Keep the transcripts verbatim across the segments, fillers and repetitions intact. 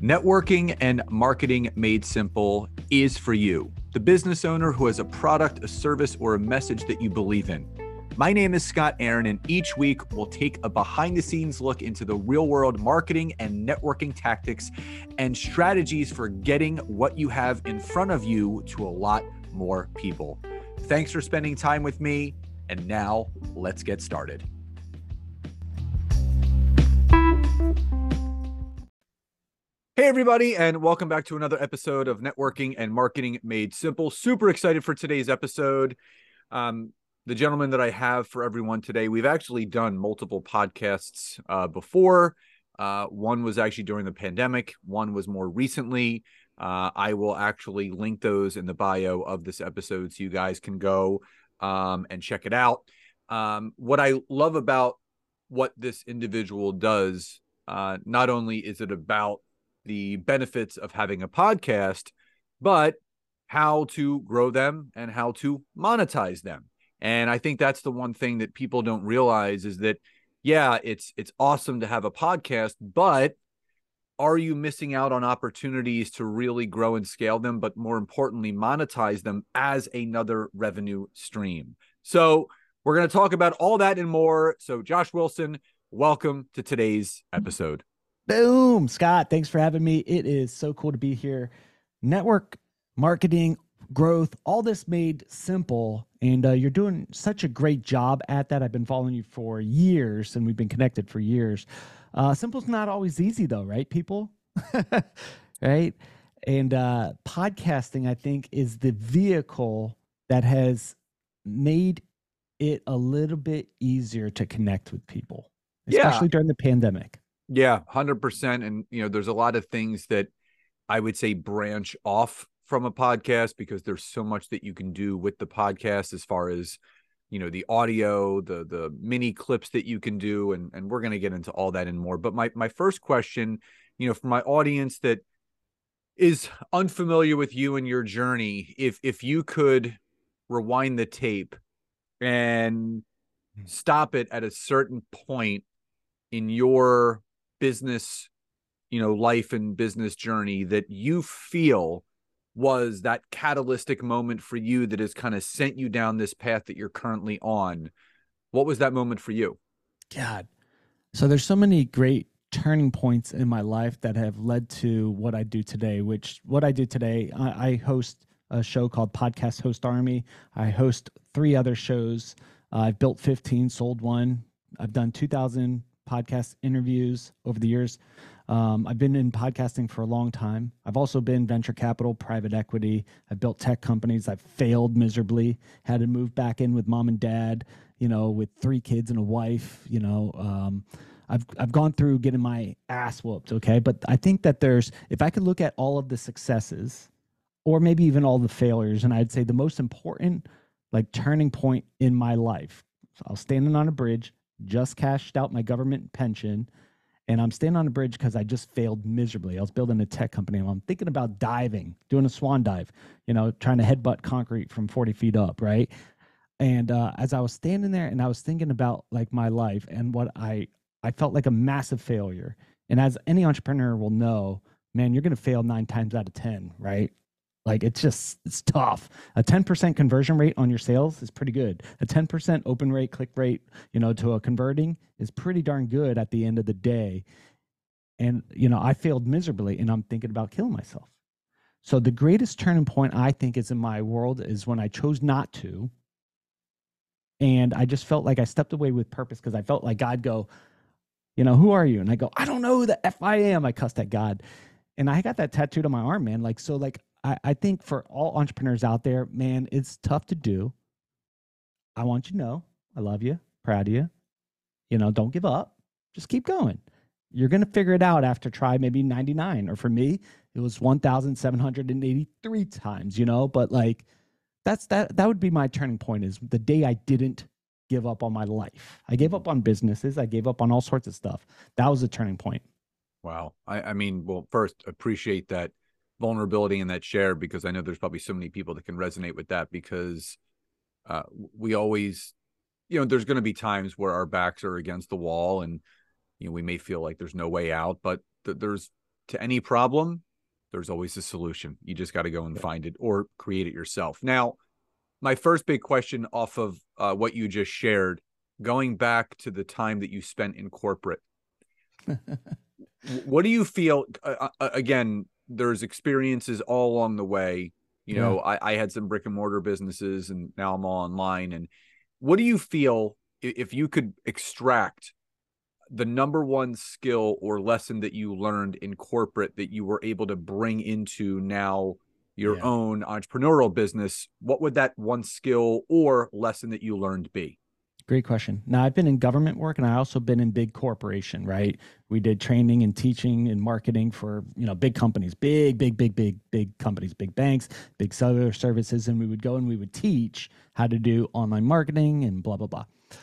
Networking and Marketing Made Simple is for you, the business owner who has a product, a service, or a message that you believe in. My name is Scott Aaron, and each week we'll take a behind-the-scenes look into the real-world marketing and networking tactics and strategies for getting what you have in front of you to a lot more people. Thanks for spending time with me, and now let's get started. Hey, everybody, and welcome back to another episode of Networking and Marketing Made Simple. Super excited for today's episode. Um, the gentleman that I have for everyone today, we've actually done multiple podcasts uh, before. Uh, one was actually during the pandemic. One was more recently. Uh, I will actually link those in the bio of this episode so you guys can go um, and check it out. Um, what I love about what this individual does, uh, not only is it about the benefits of having a podcast, but how to grow them and how to monetize them. And I think that's the one thing that people don't realize is that, yeah, it's it's awesome to have a podcast, but are you missing out on opportunities to really grow and scale them, but more importantly, monetize them as another revenue stream? So we're going to talk about all that and more. So Josh Wilson, welcome to today's episode. Boom, Scott. Thanks for having me. It is so cool to be here. Network marketing, growth, all this made simple. And uh, you're doing such a great job at that. I've been following you for years and we've been connected for years. Uh, simple's not always easy though, right, people? Right? And uh, podcasting, I think, is the vehicle that has made it a little bit easier to connect with people, especially yeah. during the pandemic. Yeah, one hundred percent. And, you know, there's a lot of things that I would say branch off from a podcast because there's so much that you can do with the podcast as far as, you know, the audio, the the mini clips that you can do. And, and we're going to get into all that and more. But my, my first question, you know, for my audience that is unfamiliar with you and your journey, if if you could rewind the tape and stop it at a certain point in your business, you know, life and business journey that you feel was that catalytic moment for you that has kind of sent you down this path that you're currently on, what was that moment for you? God. So there's so many great turning points in my life that have led to what I do today, which what I do today, I, I host a show called Podcast Host Army. I host three other shows. Uh, I've built fifteen, sold one. I've done two thousand podcast interviews over the years. Um, I've been in podcasting for a long time. I've also been venture capital, private equity. I've built tech companies. I've failed miserably, had to move back in with mom and dad, you know, with three kids and a wife, you know, um, I've, I've gone through getting my ass whooped. Okay. But I think that there's, if I could look at all of the successes or maybe even all the failures, and I'd say the most important like turning point in my life, so I was standing on a bridge, just cashed out my government pension, and I'm standing on a bridge because I just failed miserably. I was building a tech company, and I'm thinking about diving, doing a swan dive, you know, trying to headbutt concrete from forty feet up, right? And uh, as I was standing there and I was thinking about like my life and what I, I felt like a massive failure. And as any entrepreneur will know, man, you're going to fail nine times out of ten, right? Like it's just, it's tough. A ten percent conversion rate on your sales is pretty good. A ten percent open rate, click rate, you know, to a converting is pretty darn good at the end of the day. And, you know, I failed miserably and I'm thinking about killing myself. So the greatest turning point I think is in my world is when I chose not to. And I just felt like I stepped away with purpose because I felt like God go, you know, who are you? And I go, I don't know who the F I am. I cussed at God. And I got that tattooed on my arm, man. Like, so like, I, I think for all entrepreneurs out there, man, it's tough to do. I want you to know, I love you, proud of you. You know, don't give up. Just keep going. You're going to figure it out after try maybe ninety-nine. Or for me, it was one thousand seven hundred eighty-three times, you know, but like that's that, that would be my turning point is the day I didn't give up on my life. I gave up on businesses. I gave up on all sorts of stuff. That was a turning point. Wow. I, I mean, well, first appreciate that vulnerability in that share because I know there's probably so many people that can resonate with that because uh, we always, you know, there's going to be times where our backs are against the wall and, you know, we may feel like there's no way out, but th- there's to any problem, there's always a solution. You just got to go and find it or create it yourself. Now, my first big question off of uh, what you just shared, going back to the time that you spent in corporate, what do you feel? Uh, again, there's experiences all along the way. You know, yeah. I, I had some brick and mortar businesses, and now I'm all online. And what do you feel if you could extract the number one skill or lesson that you learned in corporate that you were able to bring into now your yeah. own entrepreneurial business? What would that one skill or lesson that you learned be? Great question. Now, I've been in government work, and I also been in big corporation, right? We did training and teaching and marketing for, you know, big companies, big, big, big, big, big companies, big banks, big cellular services. And we would go and we would teach how to do online marketing and blah, blah, blah.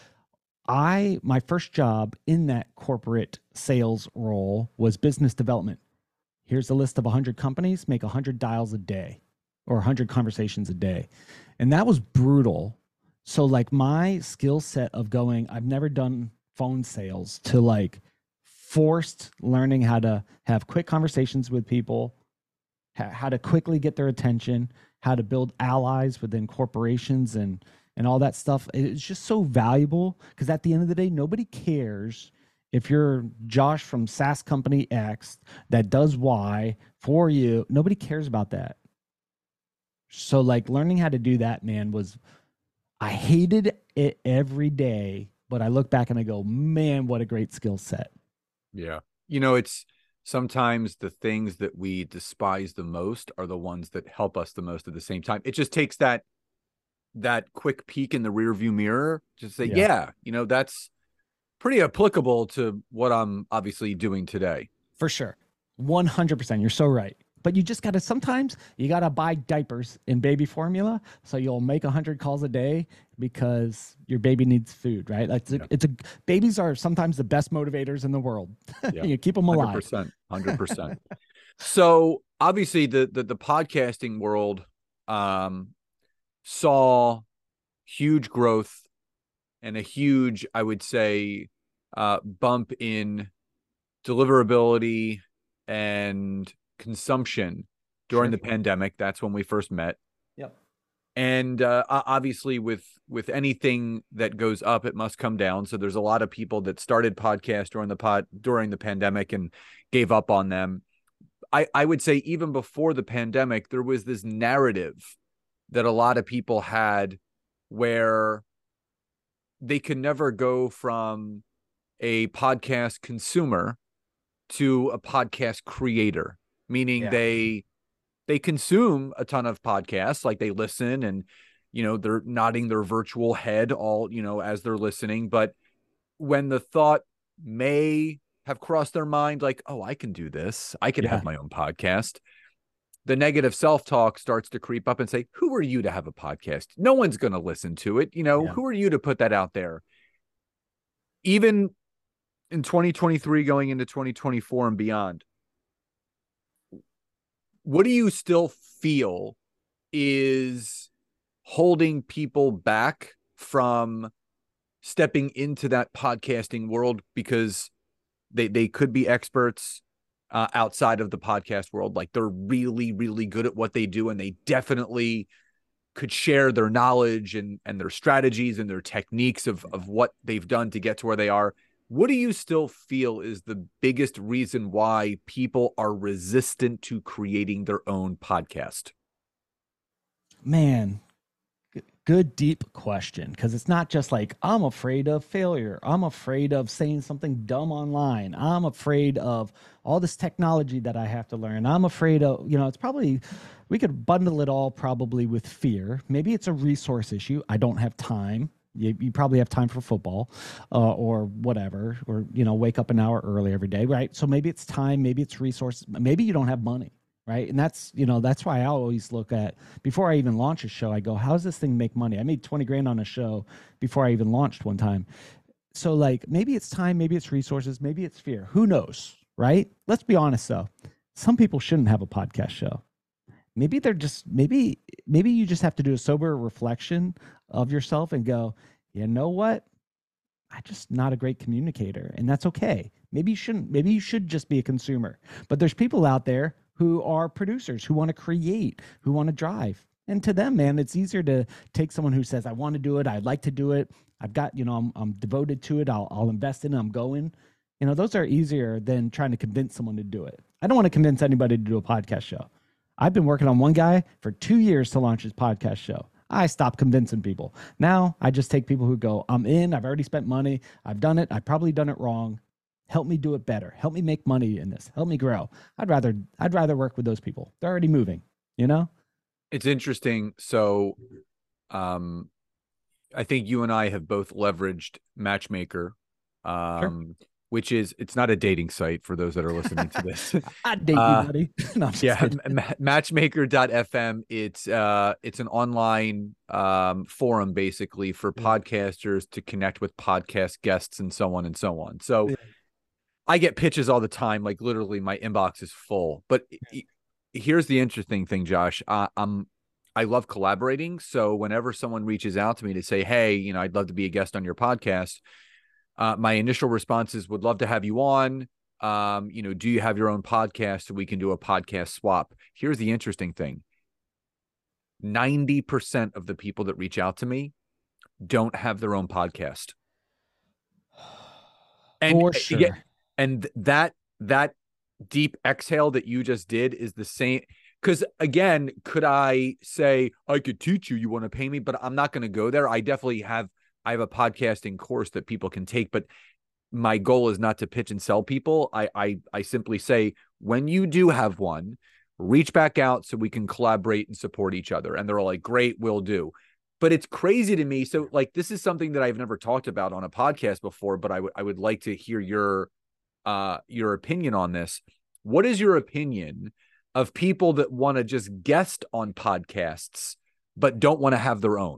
I, my first job in that corporate sales role was business development. Here's a list of one hundred companies, make one hundred dials a day or one hundred conversations a day. And that was brutal. So like my skill set of going, I've never done phone sales, to like forced learning how to have quick conversations with people, ha- how to quickly get their attention, how to build allies within corporations and, and all that stuff. It's just so valuable because at the end of the day, nobody cares if you're Josh from SaaS company X that does Y for you. Nobody cares about that. So like learning how to do that, man, was... I hated it every day, but I look back and I go, man, what a great skill set. Yeah. You know, it's sometimes the things that we despise the most are the ones that help us the most at the same time. It just takes that, that quick peek in the rearview mirror to say, yeah. yeah, you know, that's pretty applicable to what I'm obviously doing today. For sure. one hundred percent. You're so right. But you just got to, sometimes you got to buy diapers in baby formula. So you'll make a hundred calls a day because your baby needs food, right? Like it's, yeah. a, it's a, babies are sometimes the best motivators in the world. Yeah. You keep them alive. one hundred percent. one hundred percent. So obviously the, the, the podcasting world um, saw huge growth and a huge, I would say, uh, bump in deliverability and consumption during sure. the pandemic. That's when we first met. Yep. And uh, obviously with with anything that goes up, it must come down. So there's a lot of people that started podcasts during the pod during the pandemic and gave up on them. I, I would say even before the pandemic, there was this narrative that a lot of people had where they could never go from a podcast consumer to a podcast creator. Meaning yeah. they they consume a ton of podcasts, like they listen and, you know, they're nodding their virtual head all, you know, as they're listening. But when the thought may have crossed their mind, like, oh, I can do this, I can yeah. have my own podcast, the negative self-talk starts to creep up and say, who are you to have a podcast? No one's going to listen to it. You know, yeah. who are you to put that out there? Even in twenty twenty-three, going into twenty twenty-four and beyond, what do you still feel is holding people back from stepping into that podcasting world because they, they could be experts uh, outside of the podcast world? Like they're really, really good at what they do, and they definitely could share their knowledge and, and their strategies and their techniques of, of what they've done to get to where they are. What do you still feel is the biggest reason why people are resistant to creating their own podcast? Man, good, deep question. Because it's not just like, I'm afraid of failure. I'm afraid of saying something dumb online. I'm afraid of all this technology that I have to learn. I'm afraid of, you know, it's probably, we could bundle it all probably with fear. Maybe it's a resource issue. I don't have time. You, you probably have time for football uh, or whatever, or, you know, wake up an hour early every day, right? So maybe it's time, maybe it's resources, maybe you don't have money, right? And that's, you know, that's why I always look at, before I even launch a show, I go, how does this thing make money? I made twenty grand on a show before I even launched one time. So like, maybe it's time, maybe it's resources, maybe it's fear. Who knows, right? Let's be honest though. Some people shouldn't have a podcast show. Maybe they're just, maybe, maybe you just have to do a sober reflection of yourself and go, you know what? I'm just not a great communicator, and that's okay. Maybe you shouldn't. Maybe you should just be a consumer. But there's people out there who are producers, who want to create, who want to drive. And to them, man, it's easier to take someone who says, I want to do it, I'd like to do it, I've got, you know, I'm, I'm devoted to it, I'll, I'll invest in it, I'm going. You know, those are easier than trying to convince someone to do it. I don't want to convince anybody to do a podcast show. I've been working on one guy for two years to launch his podcast show. I stopped convincing people. Now I just take people who go, I'm in, I've already spent money, I've done it, I've probably done it wrong. Help me do it better. Help me make money in this. Help me grow. I'd rather, I'd rather work with those people. They're already moving, you know? It's interesting. So, um, I think you and I have both leveraged Matchmaker, um, sure. which is, it's not a dating site for those that are listening to this. I'd date uh, you, buddy. No, yeah. Ma- matchmaker dot f m. It's, uh, it's an online, um, forum basically for yeah. podcasters to connect with podcast guests and so on and so on. So yeah. I get pitches all the time. Like literally my inbox is full, but yeah. here's the interesting thing, Josh. Uh, I'm, I love collaborating. So whenever someone reaches out to me to say, hey, you know, I'd love to be a guest on your podcast, uh, my initial response is, would love to have you on. Um, you know, do you have your own podcast so we can do a podcast swap? Here's the interesting thing. ninety percent of the people that reach out to me don't have their own podcast. And, For sure. and that, that deep exhale that you just did is the same. Because again, could I say I could teach you, you want to pay me, but I'm not going to go there. I definitely have, I have a podcasting course that people can take, but my goal is not to pitch and sell people. I, I, I simply say, when you do have one, reach back out so we can collaborate and support each other. And they're all like, great, we'll do. But it's crazy to me. So like, this is something that I've never talked about on a podcast before, but I would, I would like to hear your, uh, your opinion on this. What is your opinion of people that want to just guest on podcasts, but don't want to have their own?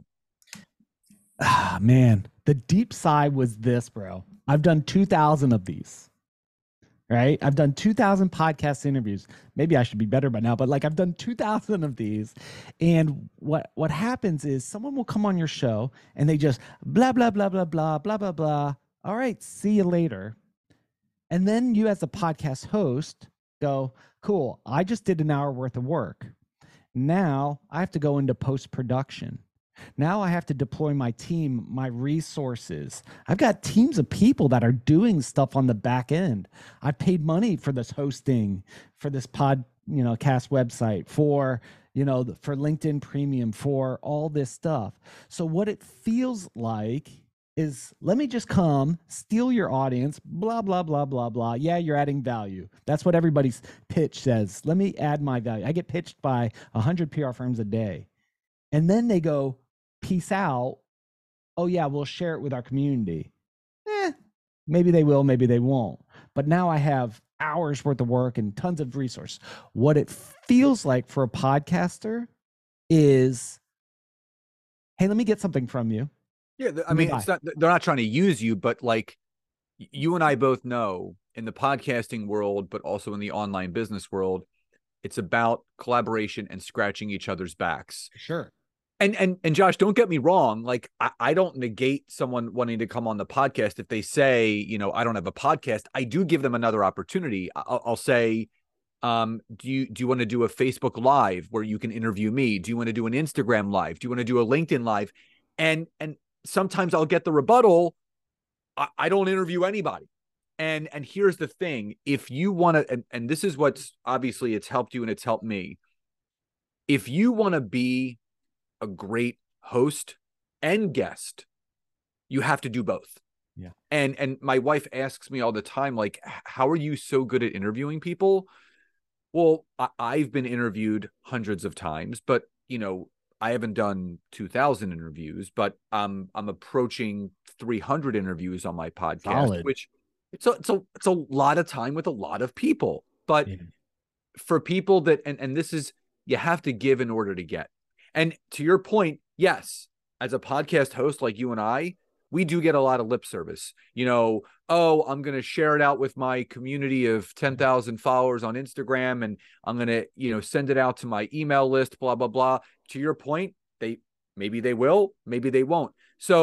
Ah, man, the deep side was this, bro. I've done two thousand of these, right? I've done two thousand podcast interviews. Maybe I should be better by now, but like I've done two thousand of these. And what, what happens is someone will come on your show and they just blah, blah, blah, blah, blah, blah, blah, blah. All right, see you later. And then you as a podcast host go, cool, I just did an hour worth of work. Now I have to go into post-production. Now I have to deploy my team, my resources. I've got teams of people that are doing stuff on the back end. I paid money for this hosting, for this pod, you know, cast website, for, you know, for LinkedIn Premium, for all this stuff. So what it feels like is, let me just come, steal your audience, blah, blah, blah, blah, blah. Yeah, you're adding value. That's what everybody's pitch says. Let me add my value. I get pitched by one hundred P R firms a day. And then they go, peace out. Oh, yeah, we'll share it with our community. Eh, maybe they will, maybe they won't. But now I have hours worth of work and tons of resource. What it feels like for a podcaster is, hey, let me get something from you. Yeah, I mean, it's not, they're not trying to use you, but like you and I both know in the podcasting world, but also in the online business world, it's about collaboration and scratching each other's backs. Sure. And and and Josh, don't get me wrong. Like I, I don't negate someone wanting to come on the podcast if they say, you know, I don't have a podcast. I do give them another opportunity. I'll, I'll say, um, do you do you want to do a Facebook Live where you can interview me? Do you want to do an Instagram Live? Do you want to do a LinkedIn Live? And and sometimes I'll get the rebuttal, I, I don't interview anybody. And and here's the thing. If you want to, and, and this is what's obviously it's helped you and it's helped me. If you want to be a great host and guest, you have to do both. Yeah. And and my wife asks me all the time, like, how are you so good at interviewing people? Well, I, I've been interviewed hundreds of times, but you know, I haven't done two thousand interviews, but um, I'm approaching three hundred interviews on my podcast, Solid. which it's a, it's a, it's a lot of time with a lot of people. But yeah. for people that, and, and this is, you have to give in order to get. And to your point, yes, as a podcast host like you and I, we do get a lot of lip service. You know, oh, I'm going to share it out with my community of ten thousand followers on Instagram, and I'm going to, you know, send it out to my email list, blah, blah, blah. To your point, they maybe they will, maybe they won't. So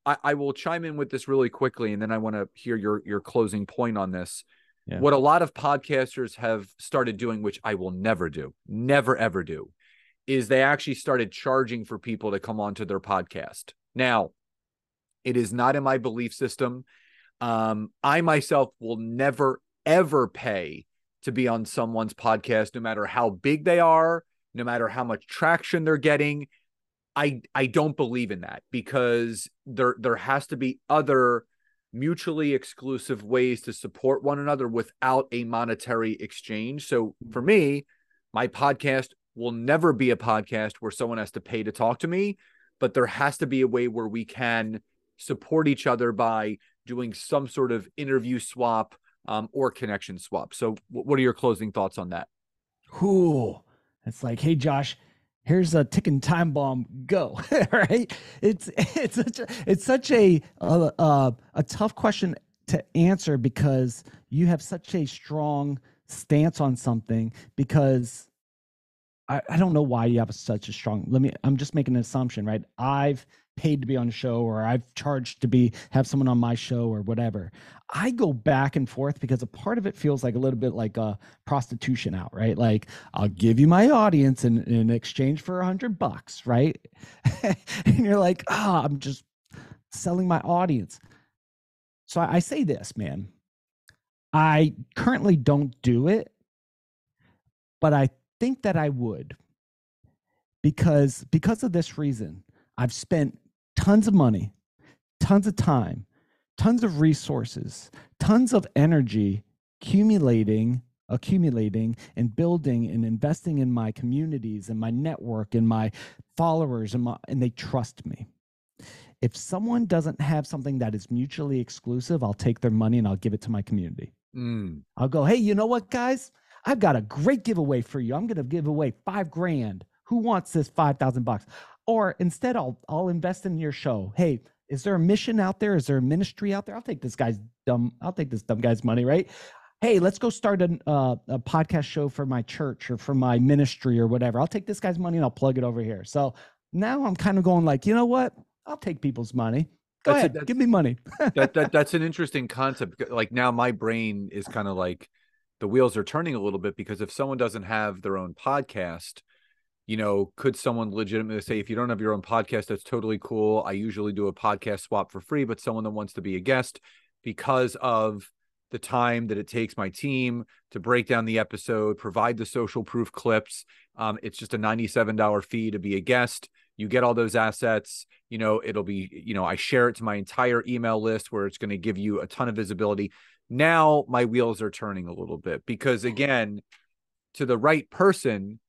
I, I will chime in with this really quickly, and then I want to hear your your closing point on this. Yeah. What a lot of podcasters have started doing, which I will never do, never ever do, is they actually started charging for people to come onto their podcast. Now, it is not in my belief system. Um, I myself will never, ever pay to be on someone's podcast, no matter how big they are, no matter how much traction they're getting. I, I don't believe in that, because there, there has to be other mutually exclusive ways to support one another without a monetary exchange. So for me, my podcast will never be a podcast where someone has to pay to talk to me, but there has to be a way where we can support each other by doing some sort of interview swap um, or connection swap. So what are your closing thoughts on that? Cool. It's like, hey, Josh, here's a ticking time bomb. Go. Right. It's, it's such a, it's such a, a, a, a tough question to answer, because you have such a strong stance on something, because I, I don't know why you have a, such a strong, let me, I'm just making an assumption, right? I've paid to be on a show, or I've charged to be, have someone on my show or whatever. I go back and forth, because a part of it feels like a little bit like a prostitution out, right? Like, I'll give you my audience in, in exchange for a hundred bucks, right? And you're like, ah, oh, I'm just selling my audience. So I, I say this, man, I currently don't do it, but I think that I would, because because of this reason. I've spent tons of money, tons of time, tons of resources, tons of energy accumulating accumulating and building and investing in my communities and my network and my followers, and my, and they trust me. If someone doesn't have something that is mutually exclusive, I'll take their money and I'll give it to my community. Mm. I'll go, hey, you know what, guys? I've got a great giveaway for you. I'm going to give away five grand. Who wants this five thousand bucks? Or instead, I'll, I'll invest in your show. Hey, is there a mission out there? Is there a ministry out there? I'll take this guy's dumb, I'll take this dumb guy's money, right? Hey, let's go start a, uh, a podcast show for my church or for my ministry or whatever. I'll take this guy's money and I'll plug it over here. So now I'm kind of going like, you know what? I'll take people's money. Go That's ahead, a, give me money. that, that That's an interesting concept. Like, now my brain is kind of like, the wheels are turning a little bit, because if someone doesn't have their own podcast, you know, could someone legitimately say, if you don't have your own podcast, that's totally cool. I usually do a podcast swap for free, but someone that wants to be a guest, because of the time that it takes my team to break down the episode, provide the social proof clips, um, it's just a ninety-seven dollars fee to be a guest. You get all those assets, you know, it'll be, you know, I share it to my entire email list, where it's going to give you a ton of visibility. Now my wheels are turning a little bit, because again, to the right person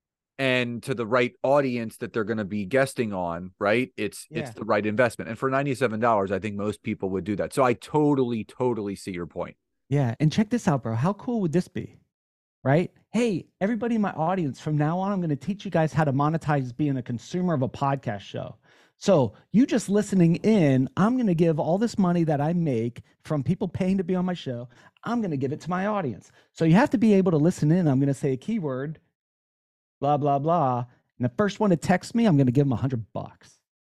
and to the right audience that they're going to be guesting on, right? It's yeah. it's the right investment. And for ninety-seven dollars, I think most people would do that. So I totally, totally see your point. Yeah. And check this out, bro. How cool would this be? Right? Hey, everybody in my audience, from now on, I'm going to teach you guys how to monetize being a consumer of a podcast show. So you just listening in, I'm going to give all this money that I make from people paying to be on my show, I'm going to give it to my audience. So you have to be able to listen in. I'm going to say a keyword, blah, blah, blah. And the first one to text me, I'm going to give them a hundred bucks.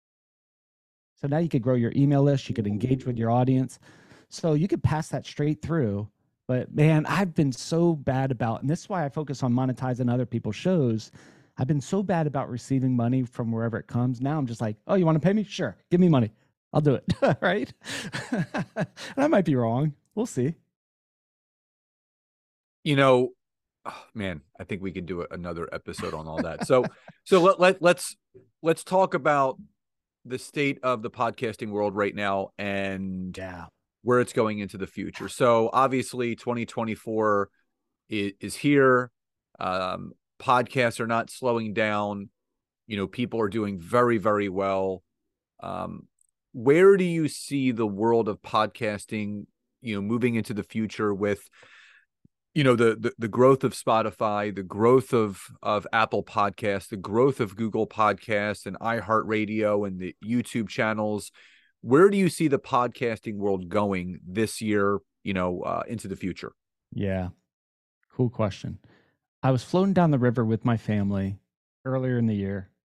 So now you could grow your email list. You could engage with your audience. So you could pass that straight through. But man, I've been so bad about, and this is why I focus on monetizing other people's shows. I've been so bad about receiving money from wherever it comes. Now I'm just like, oh, you want to pay me? Sure. Give me money. I'll do it. Right? And I might be wrong. We'll see. You know, oh, man, I think we could do another episode on all that. So, so let, let, let's, let's talk about the state of the podcasting world right now, and yeah. where it's going into the future. So obviously twenty twenty-four is, is here. Um, podcasts are not slowing down. You know, people are doing very, very well. Um, where do you see the world of podcasting, you know, moving into the future with, you know, the, the, the growth of Spotify, the growth of, of Apple Podcasts, the growth of Google Podcasts and iHeartRadio and the YouTube channels? Where do you see the podcasting world going this year, you know, uh, into the future? Yeah. Cool question. I was floating down the river with my family earlier in the year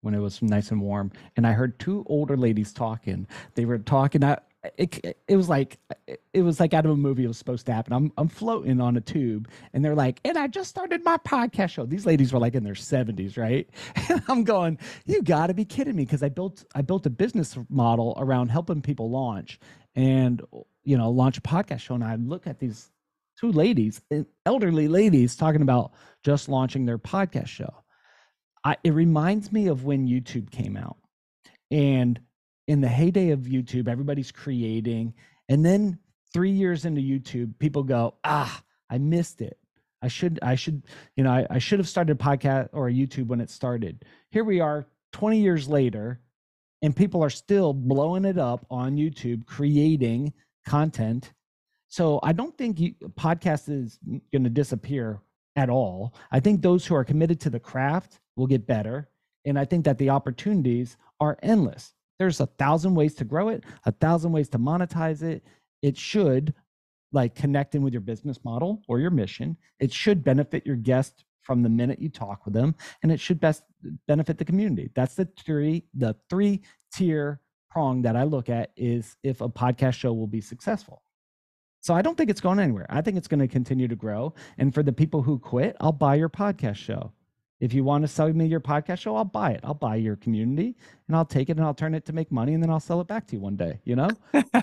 when it was nice and warm, and I heard two older ladies talking. They were talking. I, it, it was like it was like out of a movie. It was supposed to happen. I'm I'm floating on a tube, and they're like, "And I just started my podcast show." These ladies were like in their seventies, right? And I'm going, "You got to be kidding me!" Because I built I built a business model around helping people launch and you know launch a podcast show. And I look at these two ladies, elderly ladies, talking about just launching their podcast show. I, it reminds me of when YouTube came out, and in the heyday of YouTube, everybody's creating, and then three years into YouTube, people go, "Ah, I missed it. I should, I should, you know, I, I should have started a podcast or a YouTube when it started." Here we are, twenty years later, and people are still blowing it up on YouTube, creating content. So I don't think you, podcast is going to disappear at all. I think those who are committed to the craft will get better. And I think that the opportunities are endless. There's a thousand ways to grow it, a thousand ways to monetize it. It should like connect in with your business model or your mission. It should benefit your guest from the minute you talk with them, and it should best benefit the community. That's the three, the three tier prong that I look at is if a podcast show will be successful. So I don't think it's going anywhere. I think it's going to continue to grow. And for the people who quit, I'll buy your podcast show. If you want to sell me your podcast show, I'll buy it. I'll buy your community and I'll take it and I'll turn it to make money and then I'll sell it back to you one day, you know?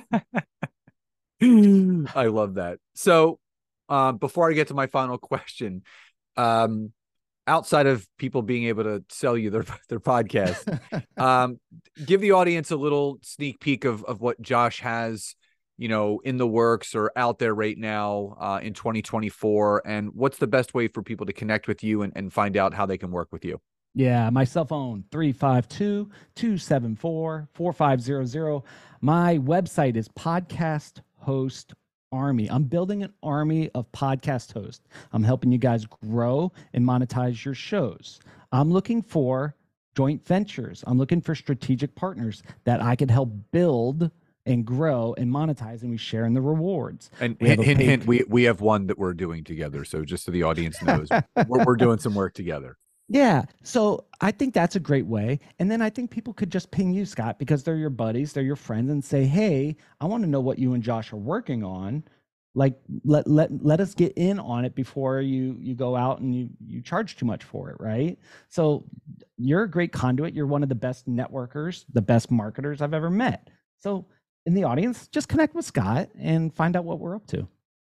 I love that. So um, before I get to my final question, um, outside of people being able to sell you their, their podcast, um, give the audience a little sneak peek of, of what Josh has, you know, in the works or out there right now uh, in twenty twenty-four, and what's the best way for people to connect with you and, and find out how they can work with you? Yeah, my cell phone, three five two, two seven four, four five zero zero. My website is Podcast Host Army. I'm building an army of podcast hosts. I'm helping you guys grow and monetize your shows. I'm looking for joint ventures. I'm looking for strategic partners that I can help build and grow and monetize, and we share in the rewards. And hint, hint, hint, we, we have one that we're doing together. So just so the audience knows, we're, we're doing some work together. Yeah. So I think that's a great way. And then I think people could just ping you, Scott, because they're your buddies, they're your friends, and say, "Hey, I want to know what you and Josh are working on. Like, let let let us get in on it before you you go out and you you charge too much for it," right? So you're a great conduit. You're one of the best networkers, the best marketers I've ever met. So in the audience, just connect with Scott and find out what we're up to.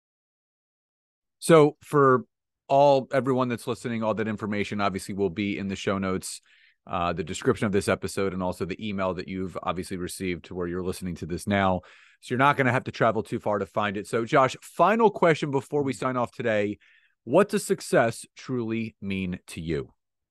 So for all everyone that's listening, all that information obviously will be in the show notes, uh, the description of this episode, and also the email that you've obviously received to where you're listening to this now. So you're not going to have to travel too far to find it. So Josh, final question before we sign off today. What does success truly mean to you?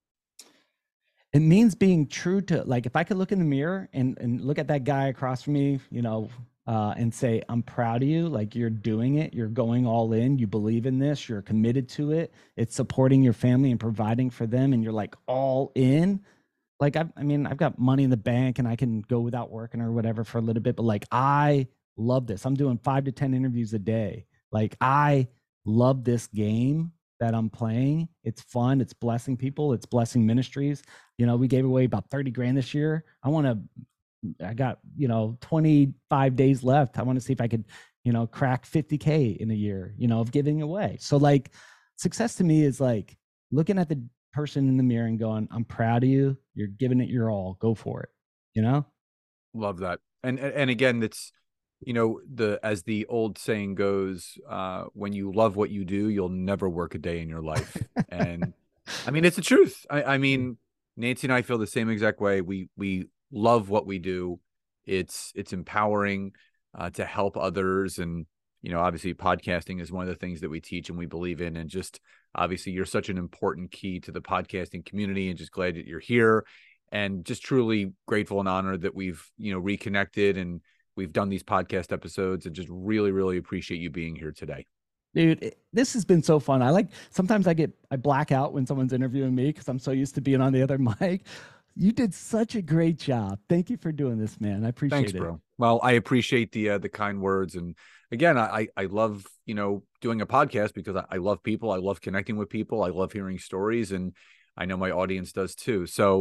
It means being true to, like, if I could look in the mirror and, and look at that guy across from me, you know, uh, and say, "I'm proud of you. Like, you're doing it. You're going all in. You believe in this. You're committed to it. It's supporting your family and providing for them. And you're like all in." Like, I, I mean, I've got money in the bank and I can go without working or whatever for a little bit, but like, I love this. I'm doing five to ten interviews a day. Like, I love this game that I'm playing. It's fun. It's blessing people. It's blessing ministries. You know, we gave away about thirty grand this year. I want to, I got, you know, twenty-five days left. I want to see if I could, you know, crack fifty K in a year, you know, of giving away. So like, success to me is like looking at the person in the mirror and going, "I'm proud of you. You're giving it your all. Go for it." You know? Love that. And, and again, it's, you know, the, as the old saying goes, uh, when you love what you do, you'll never work a day in your life. And I mean, it's the truth. I, I mean, Nancy and I feel the same exact way. We, we love what we do. It's, it's empowering uh, to help others. And, you know, obviously podcasting is one of the things that we teach and we believe in. And just obviously you're such an important key to the podcasting community, and just glad that you're here, and just truly grateful and honored that we've, you know, reconnected and we've done these podcast episodes, and just really, really appreciate you being here today. Dude, this has been so fun. I like, sometimes I get, I black out when someone's interviewing me because I'm so used to being on the other mic. You did such a great job. Thank you for doing this, man. I appreciate Thanks, it. bro. Well, I appreciate the, uh, the kind words. And again, I, I love, you know, doing a podcast because I, I love people. I love connecting with people. I love hearing stories, and I know my audience does too. So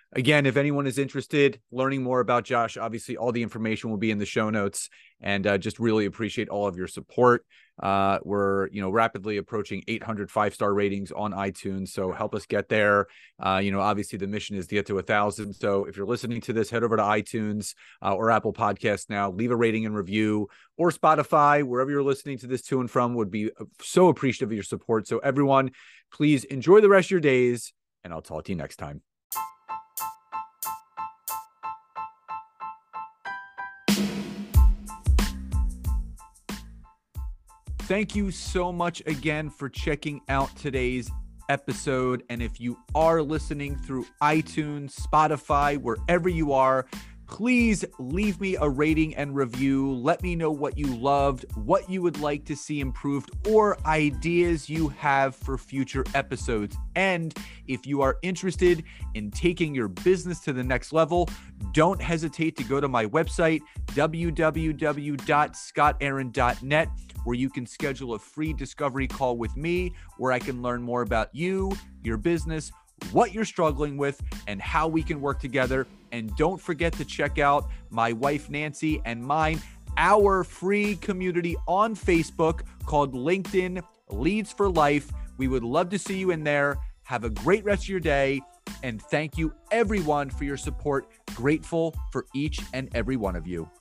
Again, if anyone is interested, learning more about Josh, obviously all the information will be in the show notes, and uh, just really appreciate all of your support. Uh, we're, you know, rapidly approaching eight hundred five-star ratings on iTunes, so help us get there. Uh, you know, obviously the mission is to get to a thousand. So if you're listening to this, head over to iTunes uh, or Apple Podcasts now, leave a rating and review, or Spotify, wherever you're listening to this to and from. Would be so appreciative of your support. So everyone, please enjoy the rest of your days, and I'll talk to you next time. Thank you so much again for checking out today's episode. And if you are listening through iTunes, Spotify, wherever you are, please leave me a rating and review. Let me know what you loved, what you would like to see improved, or ideas you have for future episodes. And if you are interested in taking your business to the next level, don't hesitate to go to my website, w w w dot scott aaron dot net, where you can schedule a free discovery call with me, where I can learn more about you, your business, what you're struggling with, and how we can work together. And don't forget to check out my wife, Nancy, and mine, our free community on Facebook called LinkedIn Leads for Life. We would love to see you in there. Have a great rest of your day. And thank you everyone for your support. Grateful for each and every one of you.